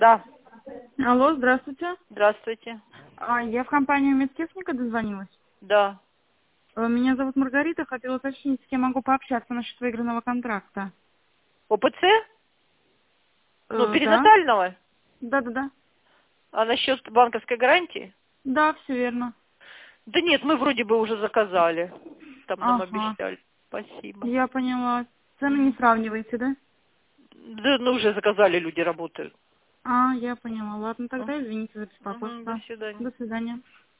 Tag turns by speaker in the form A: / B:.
A: Да,
B: Алло, здравствуйте.
A: здравствуйте.
B: Я в компанию Медтехника дозвонилась.
A: Да.
B: Меня зовут Маргарита, хотела уточнить, с кем могу пообщаться насчет выигранного контракта.
A: ОПЦ? Ну,
B: Да?
A: перинатального?
B: Да.
A: А насчет банковской гарантии?
B: Да, все верно.
A: Да нет, мы вроде бы уже заказали. Там нам
B: Ага,
A: обещали. Спасибо.
B: я поняла. Цены не сравниваете, да?
A: Да, ну уже заказали, люди работают.
B: Я поняла. Ладно, тогда извините за
A: Угу, до
B: беспокойство.
A: свидания.
B: До свидания.